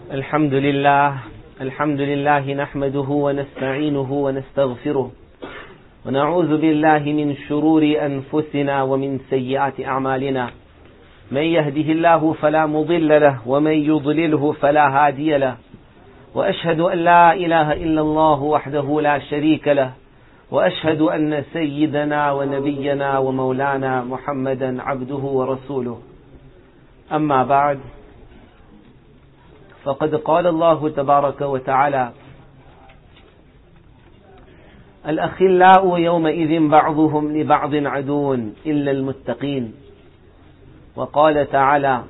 الحمد لله نحمده ونستعينه ونستغفره ونعوذ بالله من شرور أنفسنا ومن سيئات أعمالنا. من يهده الله فلا مضل له ومن يضلله فلا هادي له، وأشهد أن لا إله إلا الله وحده لا شريك له، وأشهد أن سيدنا ونبينا ومولانا محمدا عبده ورسوله. أما بعد، فقد قال الله تبارك وتعالى: الأخلاء يومئذ بعضهم لبعض عدو إلا المتقين. وقال تعالى: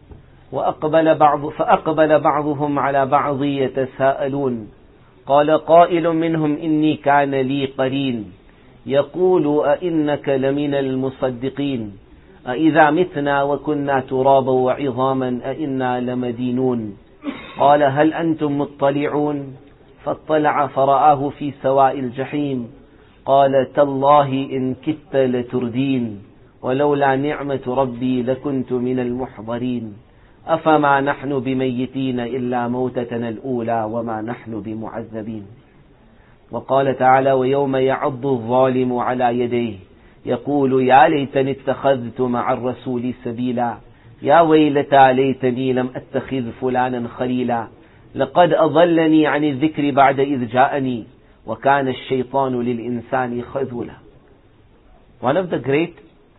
فأقبل بعضهم على بعض يتساءلون قال قائل منهم إني كان لي قرين يقول أئنك لمن المصدقين أإذا متنا وكنا ترابا وعظاما أئنا لمدينون. قال هل أنتم مطلعون؟ فاطلع فرآه في سواء الجحيم قال تالله إن كدت لتردين ولولا نعمة ربي لكنت من المحضرين. أفما نحن بميتين إلا موتتنا الأولى وما نحن بمعذبين. وقال تعالى: ويوم يعض الظالم على يديه يقول يا ليتني اتخذت مع الرسول سبيلا يا ويلتى ليتني لم أتخذ فلانا خليلا لقد أضلني عن الذكر بعد إذ جاءني وكان الشيطان للإنسان خذولا. One of the great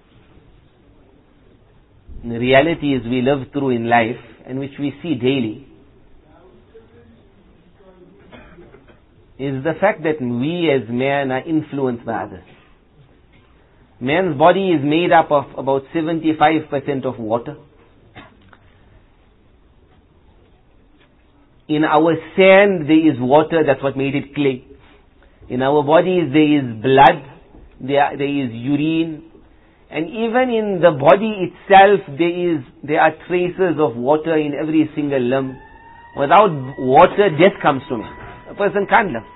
realities we live through in life and which we see daily is the fact that we as men are influenced by others. Man's body is made up of about 75% of water. In our sand there is water, that's what made it clay. In our bodies there is blood, there is urine, and even in the body itself there are traces of water in every single limb. Without water, death comes to me. A person can't live.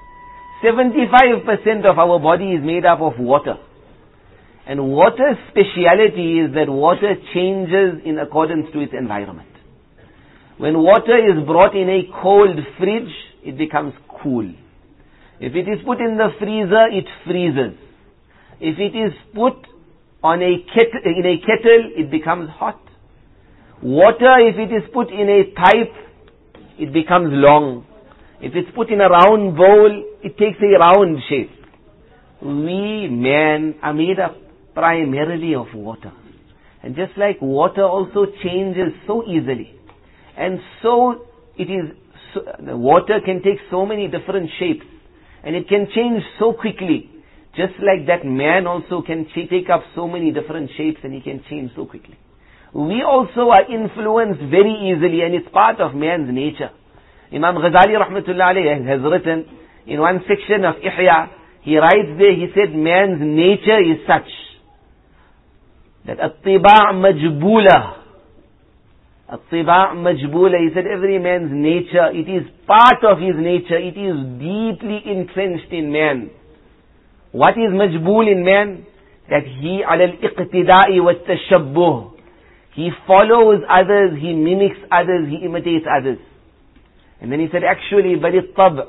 75% of our body is made up of water. And water's speciality is that water changes in accordance to its environment. When water is brought in a cold fridge, it becomes cool. If it is put in the freezer, it freezes. If it is put in a kettle, it becomes hot. Water, if it is put in a pipe, it becomes long. If it's put in a round bowl, it takes a round shape. We men are made up primarily of water. And just like water also changes so easily, and so the water can take so many different shapes, and it can change so quickly. Just like that, man also can take up so many different shapes and he can change so quickly. We also are influenced very easily, and it's part of man's nature. Imam Ghazali rahmatullah alayhi has written in one section of Ihya, he writes there, he said man's nature is such that at-tiba' majbula. At-tiba' majbula, he said every man's nature, it is part of his nature, it is deeply entrenched in man. What is majbul in man? That he ala al-iqtida'i wa tashabbuh. He follows others, he mimics others, he imitates others. And then he said actually, بل الطبع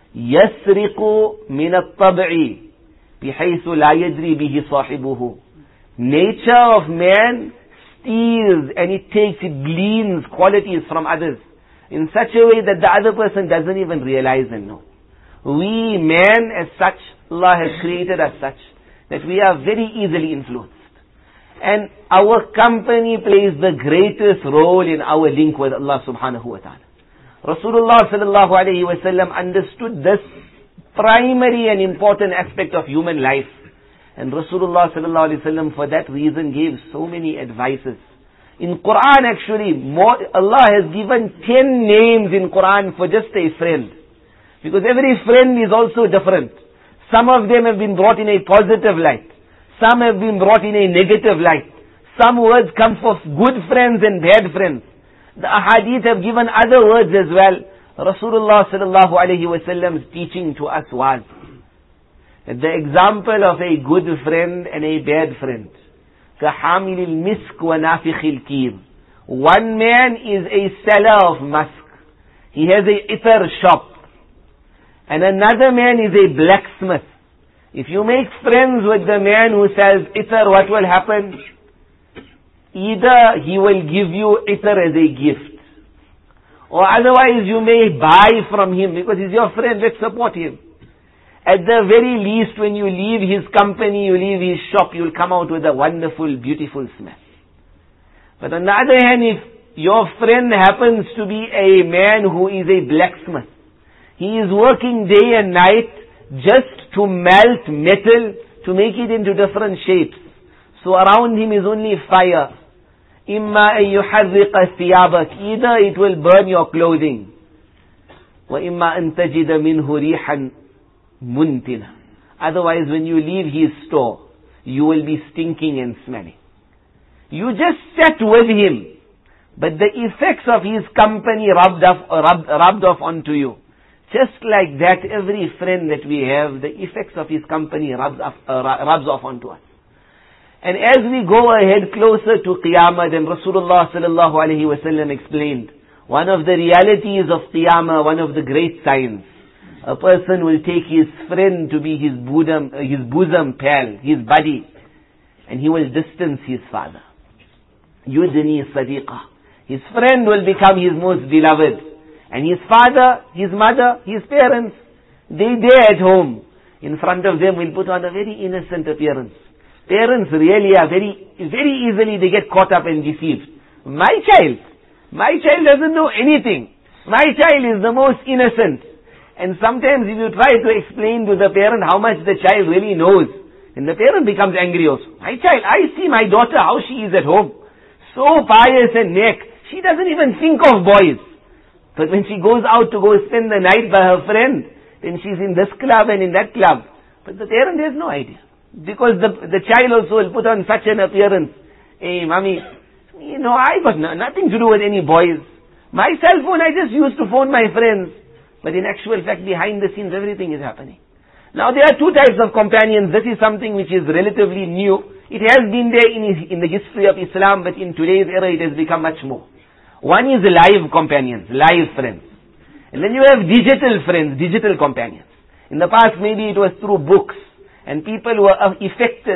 يسرق من الطبع بحيث لا يدري به صاحبه. Nature of man steals and it gleans qualities from others in such a way that the other person doesn't even realize and know. We men as such, Allah has created us such that we are very easily influenced. And our company plays the greatest role in our link with Allah subhanahu wa ta'ala. Rasulullah sallallahu alayhi wa sallam understood this primary and important aspect of human life. And Rasulullah sallallahu alayhi wa sallam for that reason gave so many advices. In Quran actually, Allah has given 10 names in Quran for just a friend. Because every friend is also different. Some of them have been brought in a positive light. Some have been brought in a negative light. Some words come for good friends and bad friends. The ahadith have given other words as well. Rasulullah sallallahu alayhi wa sallam's teaching to us was that the example of a good friend and a bad friend, كَحَامِلِ الْمِسْكِ وَنَافِخِ الْكِيرِ. One man is a seller of musk He has a itar shop. And another man is a blacksmith. If you make friends with the man who sells itar, what will happen? Either he will give you itar as a gift, or otherwise you may buy from him because he's your friend, let's support him. At the very least, when you leave his company, you leave his shop, you'll come out with a wonderful, beautiful smell. But on the other hand, if your friend happens to be a man who is a blacksmith, he is working day and night just to melt metal, to make it into different shapes. So around him is only fire. إِمَّا أَن يُحَرِّقَ ثِيَابَكَ, either it will burn your clothing, وَإِمَّا أَن تَجِدَ مِنْهُ رِيحًا مُنْتِنًا. Otherwise, when you leave his store, you will be stinking and smelling. You just sat with him, but the effects of his company rubbed off onto you. Just like that, every friend that we have, the effects of his company rubs off onto us. And as we go ahead closer to Qiyamah, then Rasulullah sallallahu alaihi wasallam explained, one of the realities of Qiyamah, one of the great signs, a person will take his friend to be his bosom pal, his buddy, and he will distance his father. Yudni sadiqa. His friend will become his most beloved. And his father, his mother, his parents, they there at home. In front of them will put on a very innocent appearance. Parents really are very easily they get caught up and deceived. My child doesn't know anything. My child is the most innocent. And sometimes if you try to explain to the parent how much the child really knows, then the parent becomes angry also. My child, I see my daughter, how she is at home. So pious and neck. She doesn't even think of boys. But when she goes out to go spend the night by her friend, then she's in this club and in that club. But the parent has no idea. Because the child also will put on such an appearance. Hey, mommy, I got nothing to do with any boys. My cell phone, I just used to phone my friends. But in actual fact, behind the scenes, everything is happening. Now, there are two types of companions. This is something which is relatively new. It has been there in the history of Islam, but in today's era, it has become much more. One is live companions, live friends. And then you have digital friends, digital companions. In the past, maybe it was through books. And people were affected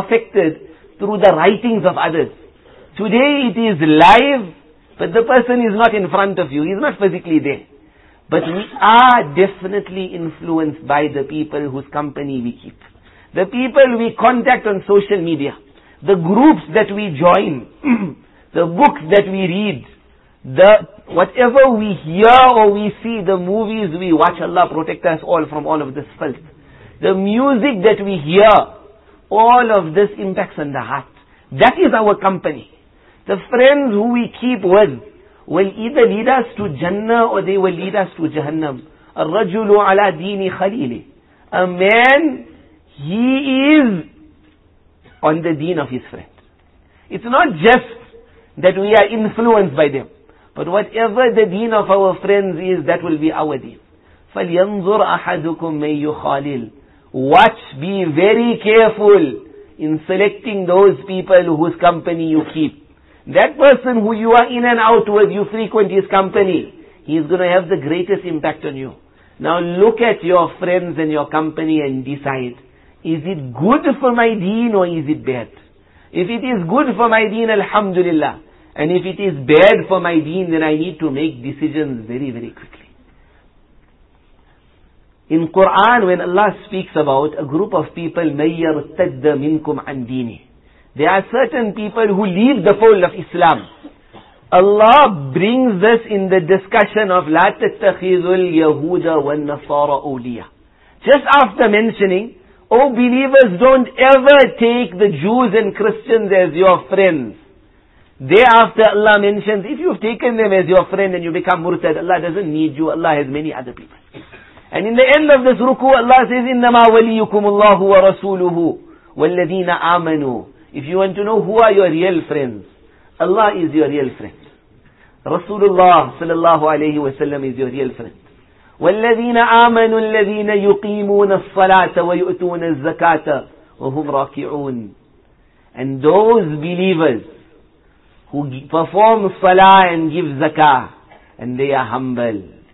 through the writings of others. Today it is live, but the person is not in front of you. He is not physically there. But we are definitely influenced by the people whose company we keep. The people we contact on social media. The groups that we join. The books that we read. Whatever we hear or we see, the movies we watch, Allah protect us all from all of this filth. The music that we hear, all of this impacts on the heart. That is our company. The friends who we keep with will either lead us to Jannah or they will lead us to Jahannam. الرَّجُلُ عَلَى دِينِ خَلِيلِ. A man, he is on the deen of his friend. It's not just that we are influenced by them. But whatever the deen of our friends is, that will be our deen. فَلْيَنْظُرْ أَحَدُكُمْ مَنْ يُخَالِلْ. Watch, be very careful in selecting those people whose company you keep. That person who you are in and out with, you frequent his company, he is going to have the greatest impact on you. Now look at your friends and your company and decide, is it good for my deen or is it bad? If it is good for my deen, alhamdulillah. And if it is bad for my deen, then I need to make decisions very, very quickly. In Quran, when Allah speaks about a group of people, مَن يَرْتَدَّ مِنْكُمْ عَنْ دِينِهِ, there are certain people who leave the fold of Islam. Allah brings this in the discussion of لَا تَتَّخِذُوا الْيَهُودَ وَالنَّصَارَ أَوْلِيَةً. Just after mentioning, oh believers, don't ever take the Jews and Christians as your friends. Thereafter Allah mentions, if you've taken them as your friend and you become murtad, Allah doesn't need you, Allah has many other people. And in the end of this ruku, Allah says, إِنَّمَا وَلِيُّكُمُ اللَّهُ وَرَسُولُهُ وَالَّذِينَ آمَنُوا. If you want to know who are your real friends, Allah is your real friend. Rasulullah sallallahu alayhi wa sallam is your real friend. وَالَّذِينَ آمَنُوا الَّذِينَ يُقِيمُونَ الصَّلَاةَ وَيُؤْتُونَ الزَّكَاةَ وَهُمْ رَاكِعُونَ. And those believers who perform salah and give zakah, and they are humble.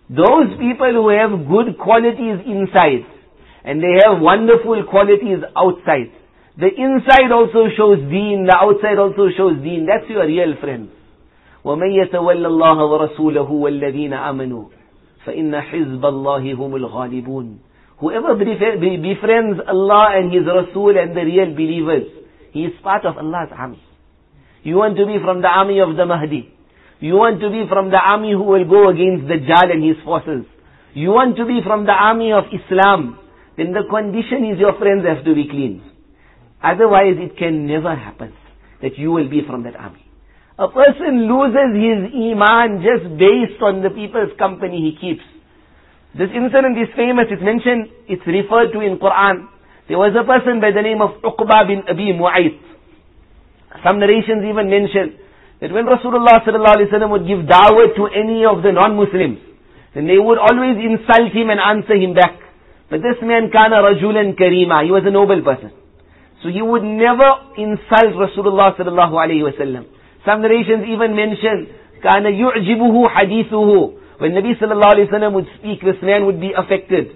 Those people who have good qualities inside, and they have wonderful qualities outside. The inside also shows deen, the outside also shows deen. That's your real friends. وَمَن يَتَوَلَّ اللَّهَ وَرَسُولَهُ وَالَّذِينَ آمَنُوا فَإِنَّ حِزْبَ اللَّهِ هُمُ الْغَالِبُونَ. Whoever befriends Allah and His Rasul and the real believers, he is part of Allah's army. You want to be from the army of the Mahdi. You want to be from the army who will go against Dajjal and his forces. You want to be from the army of Islam. Then the condition is your friends have to be clean. Otherwise it can never happen that you will be from that army. A person loses his iman just based on the people's company he keeps. This incident is famous, it's mentioned, it's referred to in Quran. There was a person by the name of Uqba bin Abi Mu'ayt. Some narrations even mention that when Rasulullah ﷺ would give da'wah to any of the non-Muslims, then they would always insult him and answer him back. But this man, kana rajulan karima, he was a noble person. So he would never insult Rasulullah ﷺ. Some narrations even mention, kana yu'jibuhu hadithuhu. When Nabi ﷺ would speak, this man would be affected.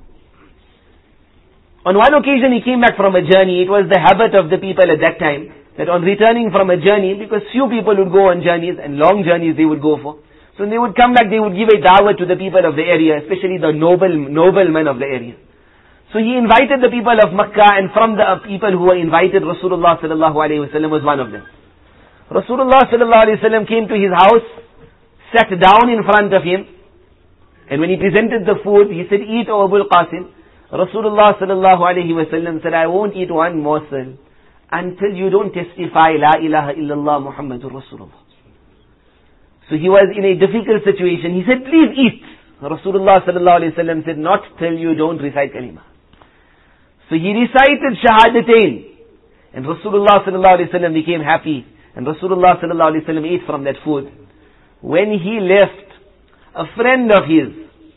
On one occasion he came back from a journey. It was the habit of the people at that time, that on returning from a journey, because few people would go on journeys, and long journeys they would go for. So when they would come back, they would give a da'wah to the people of the area, especially the noblemen of the area. So he invited the people of Makkah, and from the people who were invited, Rasulullah sallallahu alaihi wasallam was one of them. Rasulullah sallallahu alaihi wasallam came to his house, sat down in front of him, and when he presented the food, he said, "Eat, O Abul Qasim." Rasulullah sallallahu alaihi wasallam said, "I won't eat one morsel until you don't testify La ilaha illallah Muhammadur Rasulullah." So he was in a difficult situation. He said, "Please eat." Rasulullah sallallahu alaihi wasallam said, "Not till you don't recite kalima." So he recited Shahadatain, and Rasulullah sallallahu alaihi wasallam became happy, and Rasulullah sallallahu alaihi wasallam ate from that food. When he left, a friend of his,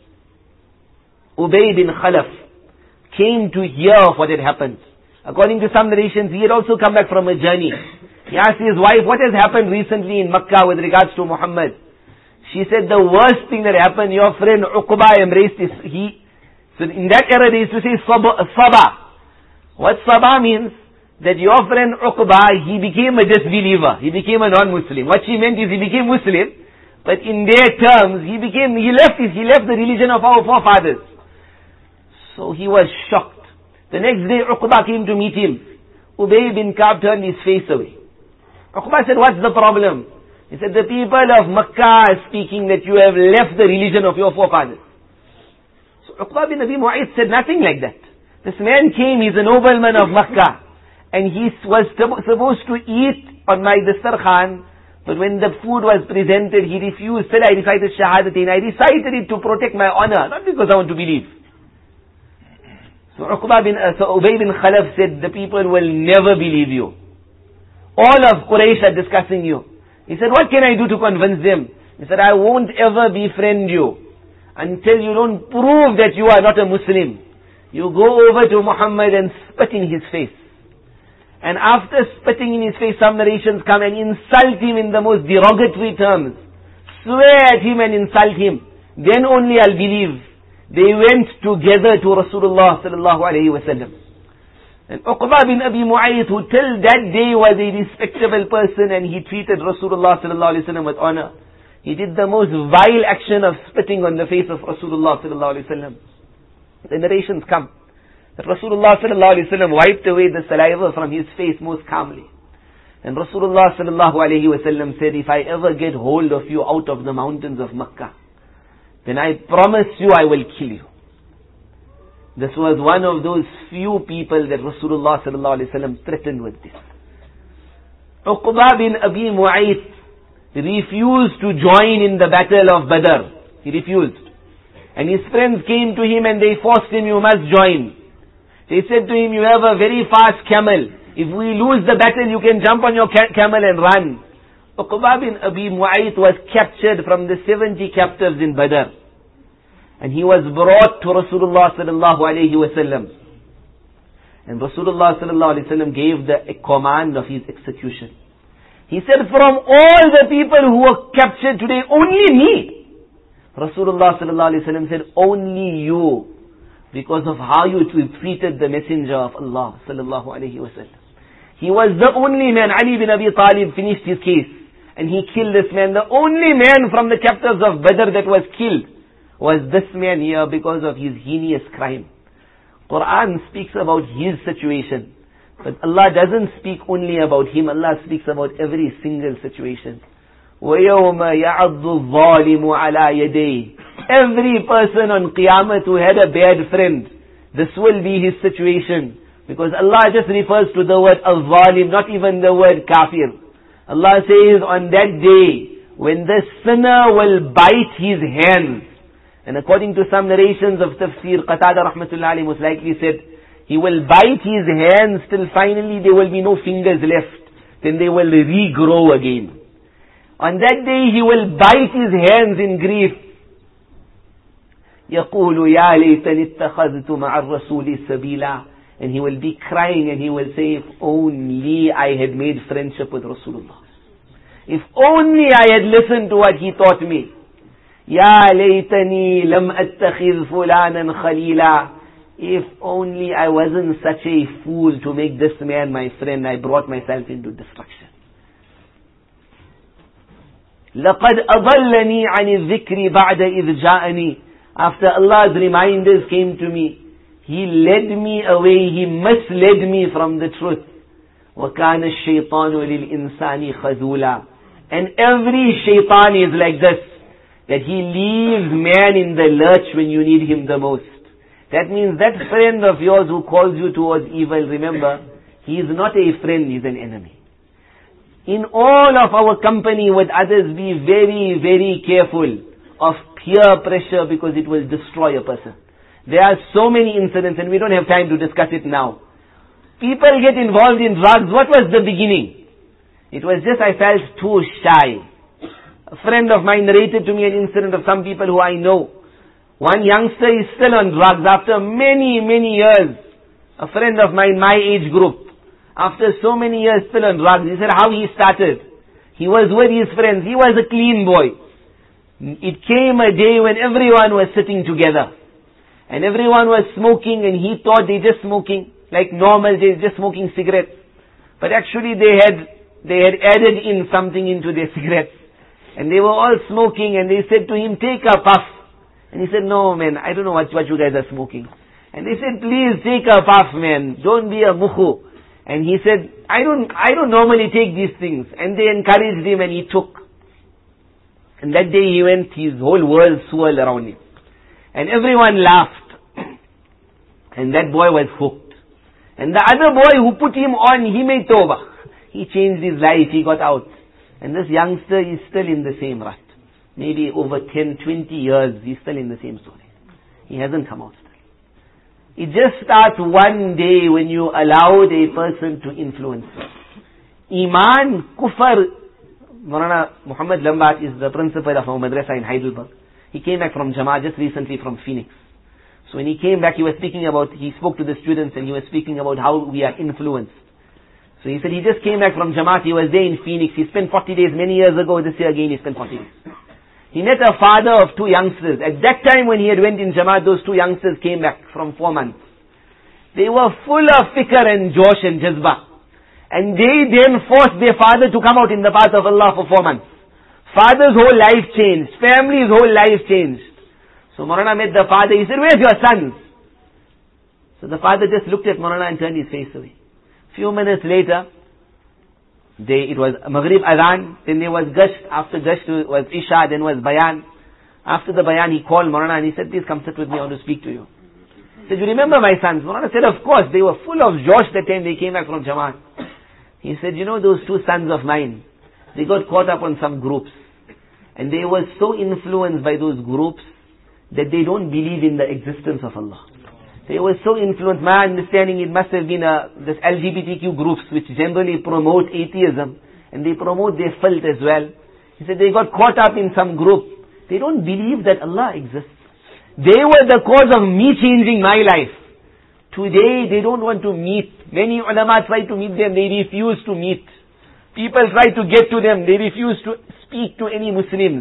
Ubay bin Khalaf, came to hear of what had happened. According to some narrations, he had also come back from a journey. He asked his wife, "What has happened recently in Makkah with regards to Muhammad?" She said, "The worst thing that happened, your friend Uqba embraced this." So in that era they used to say Saba. What Saba means? That your friend Uqba, he became a disbeliever. He became a non-Muslim. What she meant is he became Muslim, but in their terms, he left the religion of our forefathers. So he was shocked. The next day Uqba came to meet him. Ubay bin Ka'b turned his face away. Uqba said, "What's the problem?" He said, "The people of Makkah are speaking that you have left the religion of your forefathers." So Uqba bin Abi Mu'ayt said, "Nothing like that. This man came, he's a nobleman of Makkah, and he was supposed to eat on my dastarkhan, but when the food was presented, he refused. Said, I recited Shahadatain. I recited it to protect my honor, not because I want to believe." So Ubay bin Khalaf said, "The people will never believe you. All of Quraysh are discussing you." He said, "What can I do to convince them?" He said, "I won't ever befriend you until you don't prove that you are not a Muslim. You go over to Muhammad and spit in his face. And after spitting in his face, some narrations come and insult him in the most derogatory terms. Swear at him and insult him. Then only I'll believe." They went together to Rasulullah sallallahu alaihi wasallam. And Uqba bin Abi Mu'ayt, who till that day was a respectable person and he treated Rasulullah sallallahu alaihi wasallam with honor, he did the most vile action of spitting on the face of Rasulullah sallallahu alaihi wasallam. The narrations come that Rasulullah sallallahu alaihi wasallam wiped away the saliva from his face most calmly. And Rasulullah sallallahu alaihi wasallam said, "If I ever get hold of you out of the mountains of Makkah, then I promise you I will kill you." This was one of those few people that Rasulullah sallallahu alaihi wasallam threatened with this. Uqba bin Abi Mu'ayt refused to join in the battle of Badr. He refused. And his friends came to him and they forced him, "You must join." They said to him, "You have a very fast camel. If we lose the battle, you can jump on your camel and run." Uqba bin Abi Mu'ayt was captured from the 70 captives in Badr. And he was brought to Rasulullah sallallahu alayhi wasallam. And Rasulullah sallallahu alayhi wasallam gave the command of his execution. He said, "From all the people who were captured today, only me, Rasulullah sallallahu alaihi wasallam said, only you, because of how you treated the messenger of Allah sallallahu alaihi wasallam. He was the only man. Ali bin Abi Talib finished his case and he killed this man. The only man from the captives of Badr that was killed was this man here because of his heinous crime. Quran speaks about his situation, but Allah doesn't speak only about him. Allah speaks about every single situation. وَيَوْمَ يَعَضُّ الظَّالِمُ عَلَى يَدَيْهِ. Every person on Qiyamah who had a bad friend, this will be his situation. Because Allah just refers to the word al-zalim, not even the word kafir. Allah says on that day, when the sinner will bite his hands, and according to some narrations of tafsir, Qatada rahmatullahi alayhi most likely said, he will bite his hands till finally there will be no fingers left. Then they will regrow again. On that day he will bite his hands in grief. يَقُولُ يَا لَيْتَنِ اتَّخَذْتُ مَعَ الرَّسُولِ سَبِيلًا. And he will be crying and he will say, if only I had made friendship with Rasulullah. If only I had listened to what he taught me. يَا لَيْتَنِي لَمْ أَتَّخِذْ فُلَانًا خَلِيلًا. If only I wasn't such a fool to make this man my friend, I brought myself into destruction. لَقَدْ أَضَلَّنِي عَنِ الذِّكْرِ بَعْدَ إِذْ جَاءَنِي. After Allah's reminders came to me, He led me away, He misled me from the truth. وَكَانَ الشَّيْطَانُ لِلْإِنسَانِ خَذُولًا. And every shaitan is like this, that he leaves man in the lurch when you need him the most. That means that friend of yours who calls you towards evil, remember, he is not a friend, he is an enemy. In all of our company with others, be very, very careful of peer pressure because it will destroy a person. There are so many incidents and we don't have time to discuss it now. People get involved in drugs. What was the beginning? It was just I felt too shy. A friend of mine narrated to me an incident of some people who I know. One youngster is still on drugs after many, many years. A friend of mine, my age group. After so many years still on drugs. He said how he started. He was with his friends. He was a clean boy. It came a day when everyone was sitting together. And everyone was smoking and he thought they just smoking. Like normal, they just smoking cigarettes. But actually they had added in something into their cigarettes. And they were all smoking and they said to him, take a puff. And he said, no man, I don't know what you guys are smoking. And they said, please take a puff man, don't be a mukhu. And he said, I don't normally take these things. And they encouraged him and he took. And that day he went, his whole world swirled around him. And everyone laughed. And that boy was hooked. And the other boy who put him on, he made tawbah. He changed his life, he got out. And this youngster is still in the same rut. Maybe over 10, 20 years, he's still in the same story. He hasn't come out still. It just starts one day when you allowed a person to influence you. Iman, kufr. Maulana Muhammad Lambat is the principal of our madrasa in Heidelberg. He came back from Jamaat just recently from Phoenix. So when he came back, he spoke to the students and he was speaking about how we are influenced. So he said he just came back from Jamaat, he was there in Phoenix, he spent 40 days many years ago, this year again he spent 40 days. He met a father of two youngsters. At that time when he had went in Jamaat, those two youngsters came back from 4 months. They were full of fikr and josh and jazba. And they then forced their father to come out in the path of Allah for 4 months. Father's whole life changed. Family's whole life changed. So Maulana met the father, he said, where's your sons? So the father just looked at Maulana and turned his face away. Few minutes later, it was Maghrib Adhan, then there was Gasht, after Gasht was Isha, then was Bayan. After the Bayan he called Maulana and he said, please come sit with me, I want to speak to you. He said, you remember my sons? Maulana said, of course, they were full of josh that time they came back from Jamaat. He said, you know those two sons of mine, they got caught up on some groups. And they were so influenced by those groups that they don't believe in the existence of Allah. They were so influenced, my understanding it must have been this LGBTQ groups which generally promote atheism and they promote their filth as well. He said they got caught up in some group. They don't believe that Allah exists. They were the cause of me changing my life. Today they don't want to meet. Many ulama try to meet them, they refuse to meet. People try to get to them, they refuse to speak to any Muslims.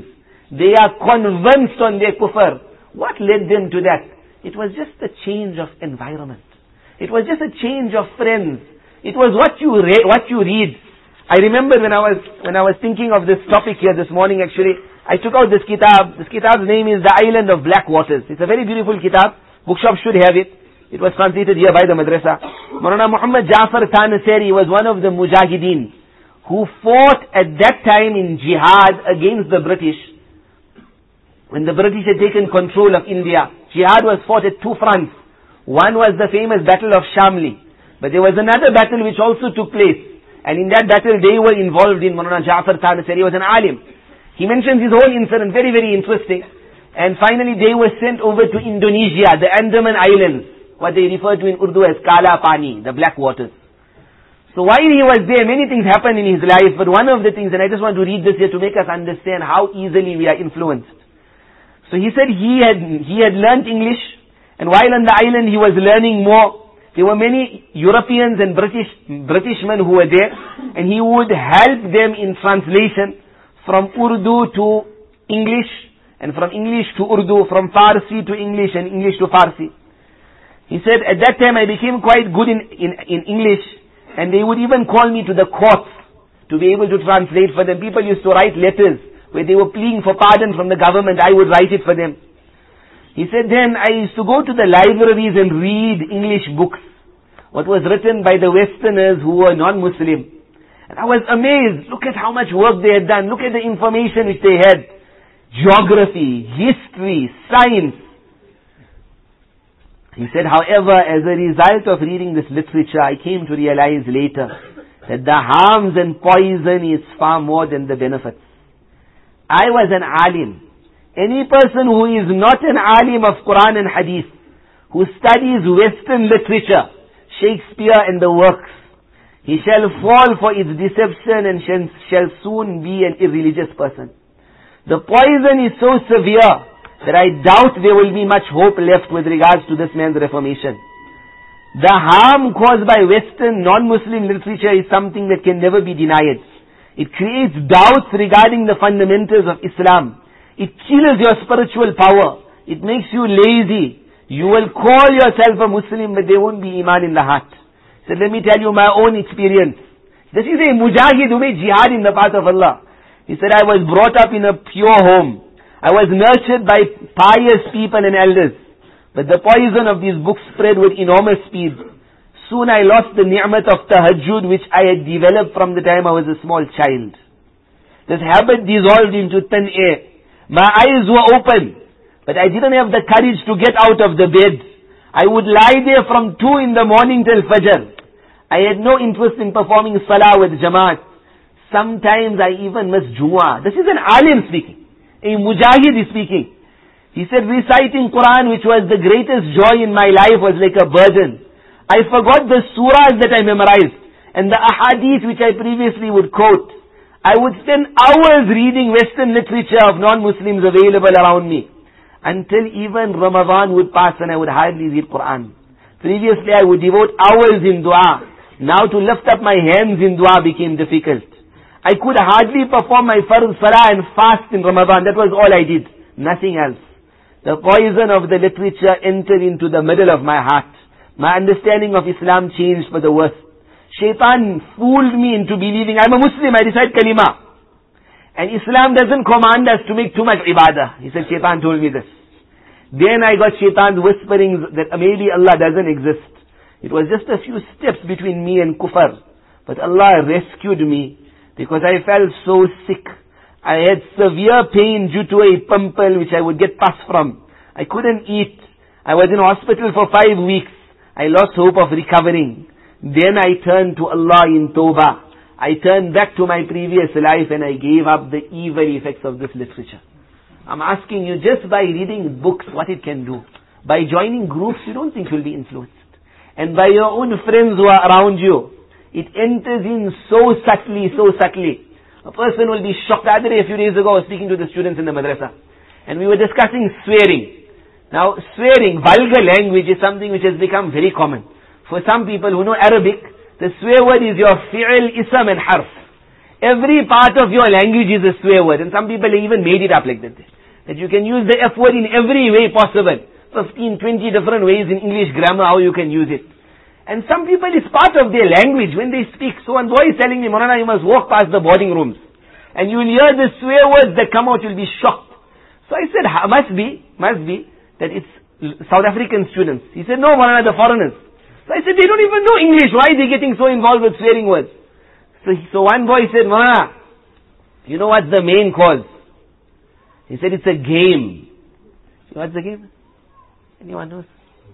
They are convinced on their kufr. What led them to that? It was just a change of environment. It was just a change of friends. It was what you read. I remember when I was thinking of this topic here this morning, actually, I took out this kitab. This kitab's name is The Island of Black Waters. It's a very beautiful kitab. Bookshops should have it. It was translated here by the madrasa. Maulana Muhammad Jafar Thanasari was one of the mujahideen who fought at that time in jihad against the British. When the British had taken control of India, jihad was fought at two fronts. One was the famous Battle of Shamli. But there was another battle which also took place. And in that battle they were involved in. Maulana Jafar Thanasari was an alim. He mentions his whole incident, very, very interesting. And finally they were sent over to Indonesia, the Andaman Islands, what they refer to in Urdu as Kala Pani, the black waters. So while he was there, many things happened in his life, but one of the things, and I just want to read this here to make us understand how easily we are influenced. So he said he had learnt English, and while on the island he was learning more. There were many Europeans and Britishmen who were there, and he would help them in translation from Urdu to English, and from English to Urdu, from Farsi to English, and English to Farsi. He said, at that time I became quite good in English, and they would even call me to the courts to be able to translate for them. People used to write letters where they were pleading for pardon from the government. I would write it for them. He said, then I used to go to the libraries and read English books, what was written by the Westerners who were non-Muslim. And I was amazed. Look at how much work they had done. Look at the information which they had. Geography, history, science. He said, however, as a result of reading this literature, I came to realize later that the harms and poison is far more than the benefits. I was an alim. Any person who is not an alim of Quran and Hadith, who studies Western literature, Shakespeare and the works, he shall fall for its deception and shall soon be an irreligious person. The poison is so severe that I doubt there will be much hope left with regards to this man's reformation. The harm caused by Western non-Muslim literature is something that can never be denied. It creates doubts regarding the fundamentals of Islam. It kills your spiritual power. It makes you lazy. You will call yourself a Muslim, but there won't be iman in the heart. So let me tell you my own experience. This is a mujahid who made jihad in the path of Allah. He said, I was brought up in a pure home. I was nurtured by pious people and elders. But the poison of these books spread with enormous speed. Soon I lost the ni'mat of tahajjud which I had developed from the time I was a small child. This habit dissolved into thin air. My eyes were open, but I didn't have the courage to get out of the bed. I would lie there from 2 in the morning till Fajr. I had no interest in performing salah with Jamaat. Sometimes I even missed Jumu'ah. This is an alim speaking. A mujahid is speaking. He said, reciting Quran, which was the greatest joy in my life, was like a burden. I forgot the surahs that I memorized, and the ahadith which I previously would quote. I would spend hours reading Western literature of non-Muslims available around me, until even Ramadan would pass and I would hardly read Quran. Previously I would devote hours in dua. Now to lift up my hands in dua became difficult. I could hardly perform my farz salah and fast in Ramadan. That was all I did. Nothing else. The poison of the literature entered into the middle of my heart. My understanding of Islam changed for the worse. Shaitan fooled me into believing I'm a Muslim, I recite kalima. And Islam doesn't command us to make too much ibadah. He said, Shaitan told me this. Then I got Shaitan's whisperings that maybe Allah doesn't exist. It was just a few steps between me and kufr. But Allah rescued me because I felt so sick. I had severe pain due to a pimple which I would get pus from. I couldn't eat. I was in hospital for 5 weeks. I lost hope of recovering. Then I turned to Allah in Tawbah. I turned back to my previous life and I gave up the evil effects of this literature. I'm asking you, just by reading books, what it can do. By joining groups, you don't think you'll be influenced. And by your own friends who are around you, it enters in so subtly, so subtly. A person will be shocked. The other day, a few days ago, I was speaking to the students in the madrasa. And we were discussing swearing. Now, swearing, vulgar language is something which has become very common. For some people who know Arabic, the swear word is your fi'l, ism and harf. Every part of your language is a swear word, and some people even made it up like that. That you can use the F word in every way possible. 15, 20 different ways in English grammar how you can use it. And some people, it's part of their language when they speak. So one boy is telling me, Maulana, you must walk past the boarding rooms. And you will hear the swear words that come out, you'll be shocked. So I said, must be, that it's South African students. He said, no, Maulana, the foreigners. So I said, they don't even know English. Why are they getting so involved with swearing words? So one boy said, Maulana, you know what's the main cause? He said, it's a game. What's the game? Anyone knows?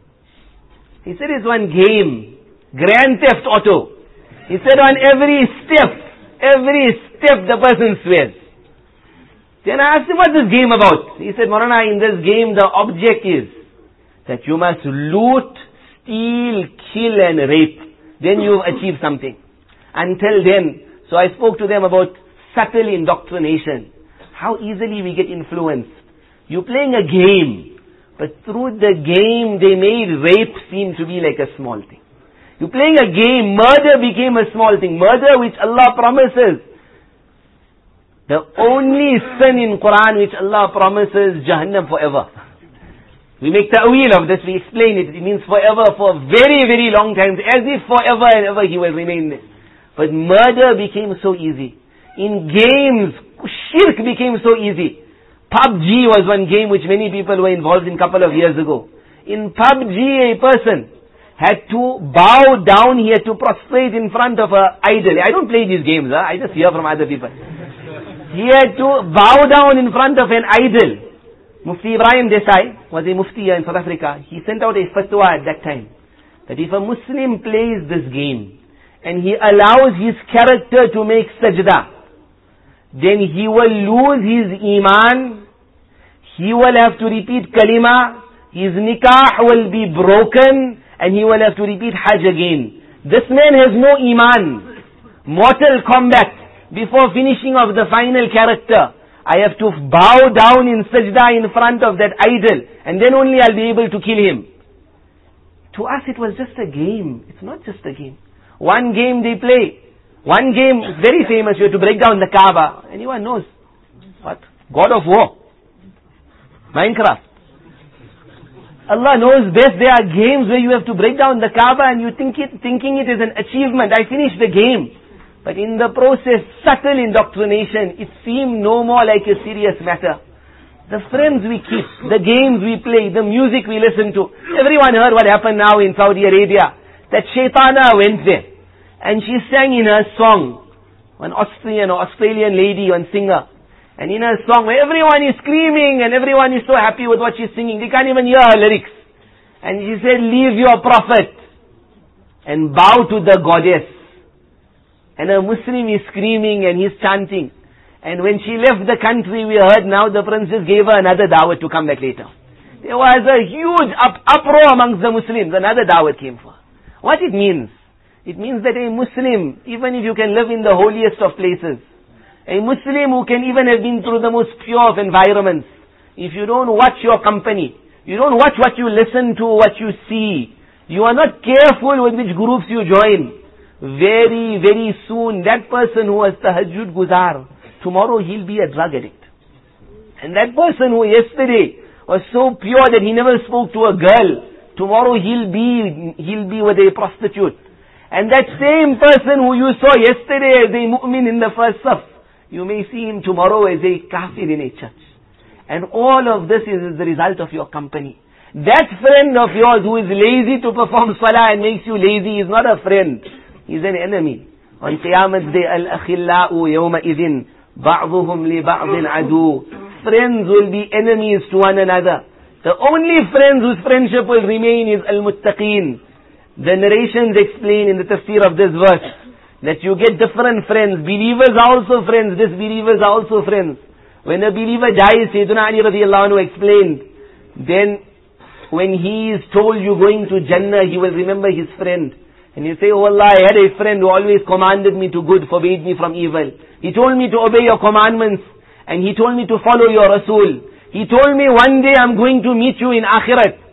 He said it's one game. Grand Theft Auto. He said on every step the person swears. Then I asked him, what's this game about? He said, Maulana, in this game the object is that you must loot, steal, kill and rape. Then you've achieved something. Until then, so I spoke to them about subtle indoctrination. How easily we get influenced. You're playing a game. But through the game, they made rape seem to be like a small thing. You're playing a game, murder became a small thing. Murder which Allah promises. The only sin in Quran which Allah promises, Jahannam forever. We make ta'weel of this, we explain it. It means forever for very, very long time. As if forever and ever he will remain there. But murder became so easy. In games, shirk became so easy. PUBG was one game which many people were involved in a couple of years ago. In PUBG, a person had to bow down, he had to prostrate in front of an idol. I don't play these games, I just hear from other people. He had to bow down in front of an idol. Mufti Ibrahim Desai was a mufti in South Africa. He sent out a fatwa at that time that if a Muslim plays this game and he allows his character to make sajda, then he will lose his iman, he will have to repeat kalima, his nikah will be broken, and he will have to repeat hajj again. This man has no iman. Mortal combat. Before finishing of the final character, I have to bow down in sajda in front of that idol, and then only I'll be able to kill him. To us it was just a game. It's not just a game. One game they play. One game, very famous, you have to break down the Kaaba. Anyone knows? What? God of War. Minecraft. Allah knows best. There are games where you have to break down the Kaaba and you thinking it is an achievement. I finished the game. But in the process, subtle indoctrination, it seemed no more like a serious matter. The friends we keep, the games we play, the music we listen to. Everyone heard what happened now in Saudi Arabia. That Shaitana went there. And she sang in her song, an Australian lady, one singer. And in her song, where everyone is screaming and everyone is so happy with what she's singing, they can't even hear her lyrics. And she said, leave your prophet and bow to the goddess. And a Muslim is screaming and he's chanting. And when she left the country, we heard now the princess gave her another dawah to come back later. There was a huge uproar amongst the Muslims. Another dawah came for her. What it means? It means that a Muslim, even if you can live in the holiest of places, a Muslim who can even have been through the most pure of environments, if you don't watch your company, you don't watch what you listen to, what you see, you are not careful with which groups you join, very, very soon that person who was tahajjud guzar, tomorrow he'll be a drug addict. And that person who yesterday was so pure that he never spoke to a girl, tomorrow he'll be with a prostitute. And that same person who you saw yesterday as a mu'min in the first saf, you may see him tomorrow as a kafir in a church. And all of this is the result of your company. That friend of yours who is lazy to perform salah and makes you lazy is not a friend. He's an enemy. On Qiyamah Day, al-akhillau yawma idhin, ba'duhum li ba'din adu. Friends will be enemies to one another. The only friends whose friendship will remain is al-muttaqeen. The narrations explain in the tafsir of this verse that you get different friends. Believers are also friends. Disbelievers are also friends. When a believer dies, Sayyidina Ali radiallahu anhu explained, then when he is told you're going to Jannah, he will remember his friend. And you say, oh Allah, I had a friend who always commanded me to good, forbade me from evil. He told me to obey your commandments. And he told me to follow your Rasul. He told me one day I'm going to meet you in Akhirat.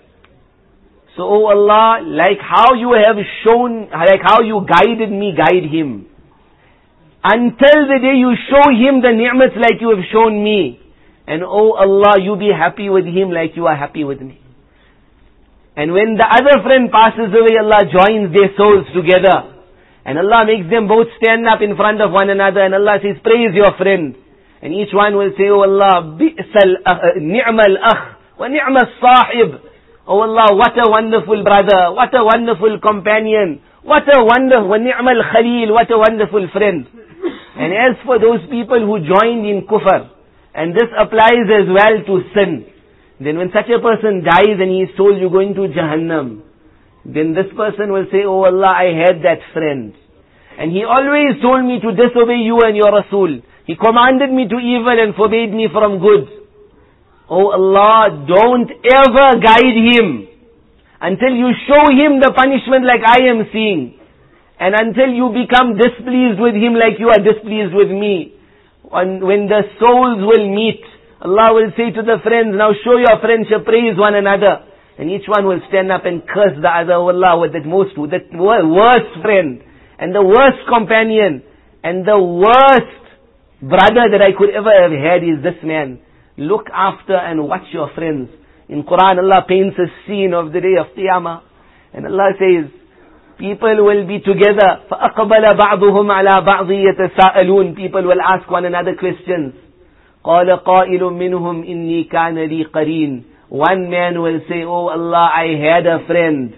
So, oh Allah, like how you have shown, like how you guided me, guide him. until the day you show him the ni'mats like you have shown me. And oh Allah, you be happy with him like you are happy with me. And when the other friend passes away, Allah joins their souls together. And Allah makes them both stand up in front of one another, and Allah says, praise your friend. And each one will say, oh Allah, ni'mal akh, wa ni'mal sahib. Oh Allah, what a wonderful brother, what a wonderful companion, what a wonderful, wa ni'mal khalil, what a wonderful friend. And as for those people who joined in kufr, and this applies as well to sin, then when such a person dies and he is told you're going to Jahannam, then this person will say, oh Allah, I had that friend. And he always told me to disobey you and your Rasul. He commanded me to evil and forbade me from good. Oh Allah, don't ever guide him until you show him the punishment like I am seeing. And until you become displeased with him like you are displeased with me. And when the souls will meet, Allah will say to the friends, now show your friendship, praise one another. And each one will stand up and curse the other. Oh Allah, with that worst friend, and the worst companion, and the worst brother that I could ever have had is this man. Look after and watch your friends. In Quran, Allah paints a scene of the day of Qiyamah. And Allah says, people will be together. فَأَقْبَلَ بَعْضُهُمْ عَلَى بَعْضِ يَتَسَاءَلُونَ. People will ask one another questions. قَالَ قَائِلٌ مِّنْهُمْ إِنِّي كَانَ لِي قَرِينٌ. One man will say, oh Allah, I had a friend.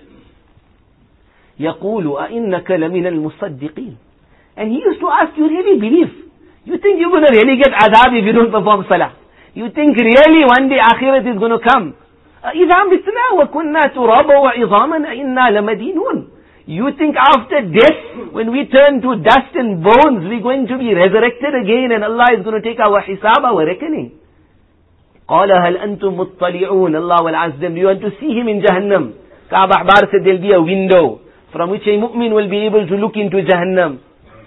يَقُولُ أَإِنَّكَ لَمِنَ الْمُصَدِّقِينَ. And he used to ask, you really believe? You think you're going to really get adab if you don't perform salah? You think really one day akhirat is going to come? إِذَا مِتْنَا وَكُنَّا تُرَابًا وَعِظَامًا أَإِنَّا لَمَدِينُونَ. You think after death, when we turn to dust and bones, we're going to be resurrected again and Allah is going to take our hisab, our reckoning? قَالَ هَلْ أَنْتُمْ مُطَّلِعُونَ. Allah will ask them, do you want to see him in Jahannam? Ka'b Ahbar said there'll be a window from which a mu'min will be able to look into Jahannam.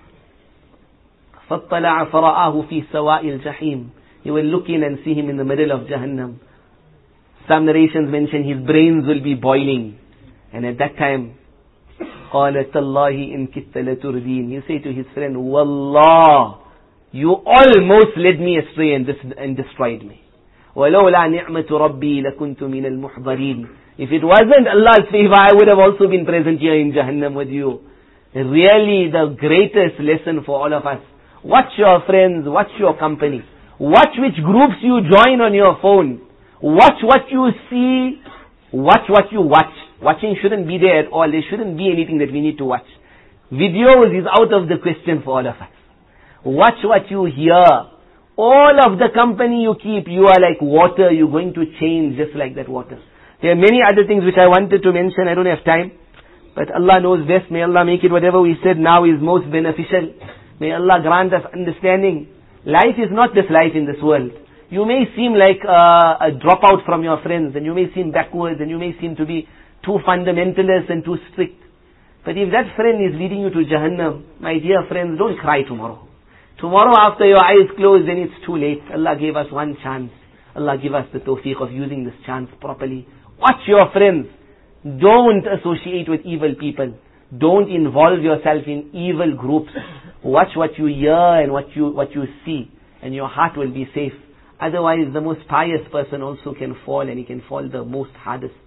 فَاطَّلَعَ فَرَآهُ فِي سَوَاءِ الْجَحِيمِ. He will look in and see him in the middle of Jahannam. Some narrations mention his brains will be boiling. And at that time, قَالَ تَاللَّهِ إِن كِدْتَ لَتُرْدِينَ. He say to his friend, Wallah, you almost led me astray and destroyed me. وَلَوْلَا نِعْمَةُ رَبِّي لَكُنْتُ مِنَ الْمُحْضَرِينَ. If it wasn't Allah's favor, I would have also been present here in Jahannam with you. Really the greatest lesson for all of us. Watch your friends, watch your company. Watch which groups you join on your phone. Watch what you see. Watch what you watch. Watching shouldn't be there at all. There shouldn't be anything that we need to watch. Videos is out of the question for all of us. Watch what you hear. All of the company you keep, you are like water. You're going to change just like that water. There are many other things which I wanted to mention. I don't have time. But Allah knows best. May Allah make it whatever we said now is most beneficial. May Allah grant us understanding. Life is not this life in this world. You may seem like a dropout from your friends, and you may seem backwards, and you may seem to be too fundamentalist and too strict. But if that friend is leading you to Jahannam, my dear friends, don't cry tomorrow. Tomorrow after your eyes close, then it's too late. Allah gave us one chance. Allah give us the tawfiq of using this chance properly. Watch your friends. Don't associate with evil people. Don't involve yourself in evil groups. Watch what you hear and what you see, and your heart will be safe. Otherwise, the most pious person also can fall, and he can fall the most hardest.